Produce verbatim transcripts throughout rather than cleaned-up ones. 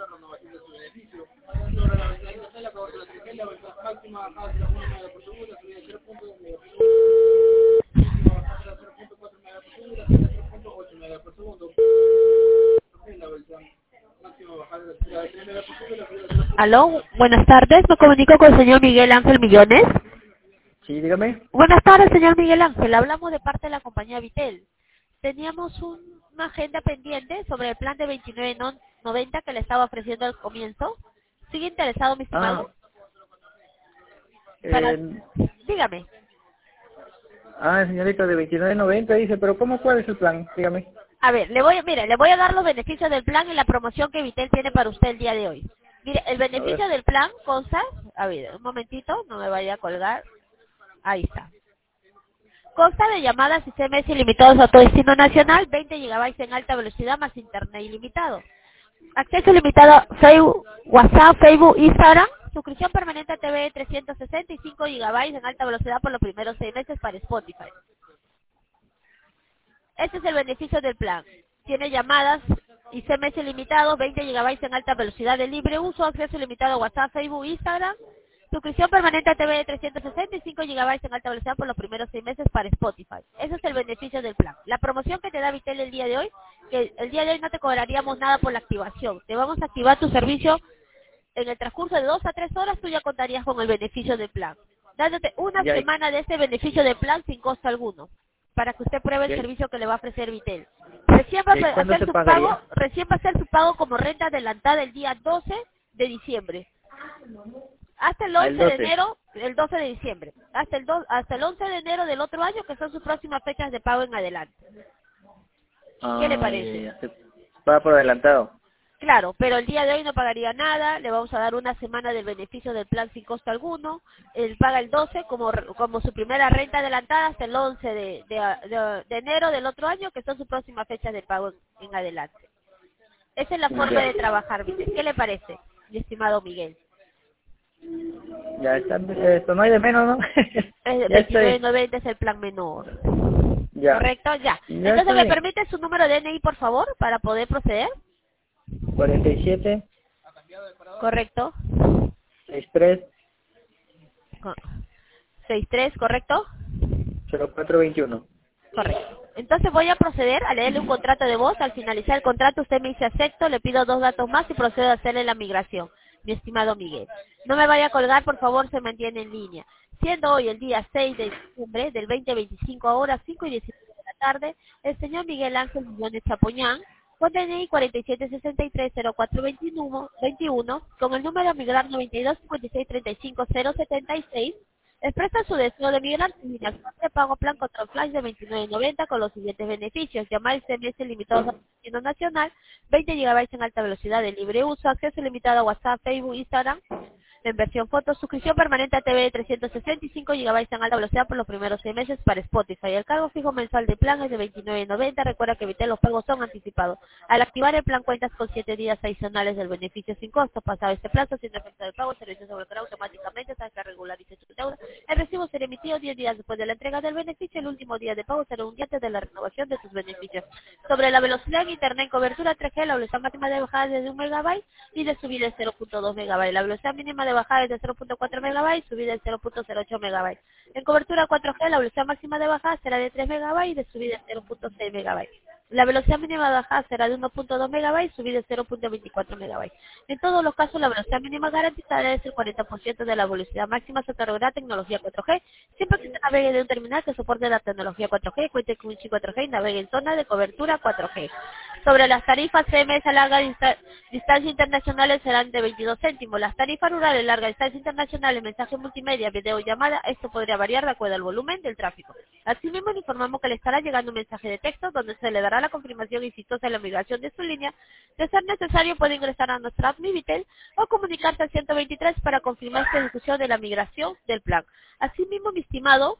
Aló, buenas tardes, me comunico con el señor Miguel Ángel Millones. Sí, dígame. Buenas tardes, señor Miguel Ángel, hablamos de parte de la compañía Vitel. Teníamos un- una agenda pendiente sobre el plan de veintinueve noventa que le estaba ofreciendo al comienzo. ¿Sigue interesado, mi Ah, estimado? Para... eh, Dígame. ah, señorita, de veintinueve noventa dice, pero ¿cómo cuál es el plan? Dígame. A ver, le voy, mire, le voy a dar los beneficios del plan y la promoción que Vitel tiene para usted el día de hoy. Mire, el A ver. beneficio del plan consta, a ver, un momentito, no me vaya a colgar. Ahí está. Consta de llamadas y C M S ilimitados a todo destino nacional, veinte gigabytes en alta velocidad más internet ilimitado. Acceso limitado a Facebook, WhatsApp, Facebook, Instagram. Suscripción permanente a T V trescientos sesenta y cinco gigabytes en alta velocidad por los primeros seis meses para Spotify. Este es el beneficio del plan. Tiene llamadas y C M S ilimitados, veinte gigabytes en alta velocidad de libre uso, acceso limitado a WhatsApp, Facebook, Instagram. Suscripción permanente a T V trescientos sesenta y cinco gigabytes en alta velocidad por los primeros seis meses para Spotify. Ese es el beneficio del plan. La promoción que te da Vitel el día de hoy, que el día de hoy no te cobraríamos nada por la activación. Te vamos a activar tu servicio en el transcurso de dos a tres horas, tú ya contarías con el beneficio del plan. Dándote una Ya, semana de ese beneficio del plan sin costo alguno, para que usted pruebe el ya, servicio que le va a ofrecer Vitel. Recién va ya, a ¿cuándo hacer se su pago, pagaría? recién va a hacer su pago como renta adelantada el día doce de diciembre. Hasta el Ah, el once de doce. enero, el doce de diciembre, hasta el do, hasta el once de enero del otro año, que son sus próximas fechas de pago en adelante. ¿Qué le Ah, ya, parece? ya, se paga por adelantado. Claro, pero el día de hoy no pagaría nada, le vamos a dar una semana del beneficio del plan sin costo alguno, él paga el doce como como su primera renta adelantada hasta el once de, de, de, de enero del otro año, que son sus próximas fechas de pago en, en adelante. Esa es la forma Ya, de trabajar, ¿viste? ¿Qué le parece, mi estimado Miguel? ya está, esto no hay de menos, ¿no? El Ya veintinueve estoy, noventa es el plan menor. ya, ¿Correcto? Ya. ya Entonces, está ¿me bien. permite su número de D N I, por favor, para poder proceder? cuarenta y siete, Correcto. sesenta y tres, Co- sesenta y tres, ¿correcto? cero cuatro veintiuno. Correcto. Entonces voy a proceder a leerle un contrato de voz. Al finalizar el contrato usted me dice acepto, le pido dos datos más y procedo a hacerle la migración, mi estimado Miguel. No me vaya a colgar, por favor, se mantiene en línea. Siendo hoy el día seis de diciembre del dos mil veinticinco a horas cinco y diecinueve de la tarde, el señor Miguel Ángel Millones Chapoñán, con D N I cuarenta y siete sesenta y tres cero cuatro veintiuno, veintiuno, con el número a migrar noventa y dos cincuenta y seis treinta y cinco cero setenta y seis, expresa su deseo de migrar sin línea de pago plan contra flash de veintinueve noventa con los siguientes beneficios: llamar y C M S limitados a destino nacional, veinte gigabytes en alta velocidad de libre uso, acceso limitado a WhatsApp, Facebook, Instagram, en versión foto, suscripción permanente a T V trescientos sesenta y cinco gigabytes en alta velocidad por los primeros seis meses para Spotify. El cargo fijo mensual del plan es de veintinueve noventa. Recuerda que evitar los pagos son anticipados. Al activar el plan cuentas con siete días adicionales del beneficio sin costo. Pasado este plazo, sin efecto el pago, el servicio se bloqueará automáticamente hasta que regularice su deuda. El recibo será emitido diez días después de la entrega del beneficio. El último día de pago será un día antes de la renovación de sus beneficios. Sobre la velocidad en internet en cobertura tres G, la velocidad máxima de bajada es de un megabyte y de subida es cero punto dos megabytes. La velocidad mínima de bajada es de cero punto cuatro megabytes, subida es cero punto cero ocho megabytes. En cobertura cuatro G, la velocidad máxima de bajada será de tres megabytes y de subida es cero punto seis megabytes. La velocidad mínima de bajada será de uno punto dos megabytes, subida es cero punto veinticuatro megabytes. En todos los casos, la velocidad mínima garantizada es el cuarenta por ciento de la velocidad máxima. Se otorgará tecnología cuatro G, siempre que se navegue de un terminal que soporte la tecnología cuatro G, cuente con un chip cuatro G y navegue en zona de cobertura cuatro G. Sobre las tarifas C M S a larga dista distancia internacionales serán de veintidós céntimos. Las tarifas rurales larga distancia internacionales, mensaje multimedia, videollamada, esto podría variar de acuerdo al volumen del tráfico. Asimismo, le informamos que le estará llegando un mensaje de texto donde se le dará la confirmación exitosa de la migración de su línea. De ser necesario, puede ingresar a nuestra app Mi Vitel o comunicarse al ciento veintitrés para confirmar esta ejecución de la migración del plan. Asimismo, mi estimado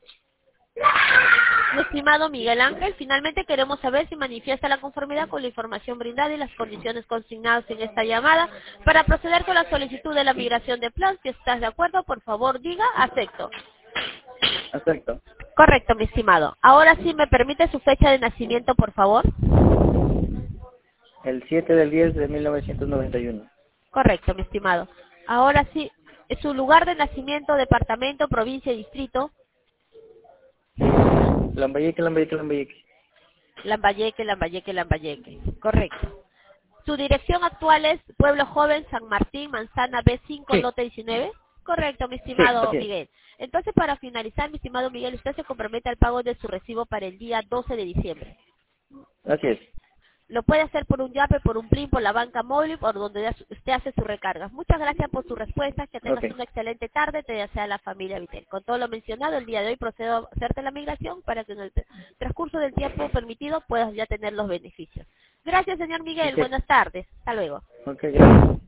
Mi estimado Miguel Ángel, finalmente queremos saber si manifiesta la conformidad con la información brindada y las condiciones consignadas en esta llamada para proceder con la solicitud de la migración de plan. Si estás de acuerdo, por favor diga acepto. Acepto. Correcto, mi estimado. Ahora sí, ¿me permite su fecha de nacimiento, por favor? El siete del diez de mil novecientos noventa y uno. Correcto, mi estimado. Ahora sí, su lugar de nacimiento, departamento, provincia y distrito. Lambayeque, Lambayeque, Lambayeque. Lambayeque, Lambayeque, Lambayeque. Correcto. Su dirección actual es Pueblo Joven, San Martín, Manzana B cinco, Sí, lote diecinueve. Correcto, mi sí, estimado así es. Miguel. Entonces, para finalizar, mi estimado Miguel, usted se compromete al pago de su recibo para el día doce de diciembre. Así es. Lo puede hacer por un yape, por un plin, por la banca móvil, por donde ya su- usted hace sus recargas. Muchas gracias por su respuesta. Que tengas Ok, una excelente tarde. Te desea la familia Vitel. Con todo lo mencionado, el día de hoy procedo a hacerte la migración para que en el transcurso del tiempo permitido puedas ya tener los beneficios. Gracias, señor Miguel. ok, Buenas tardes. Hasta luego. ok, gracias.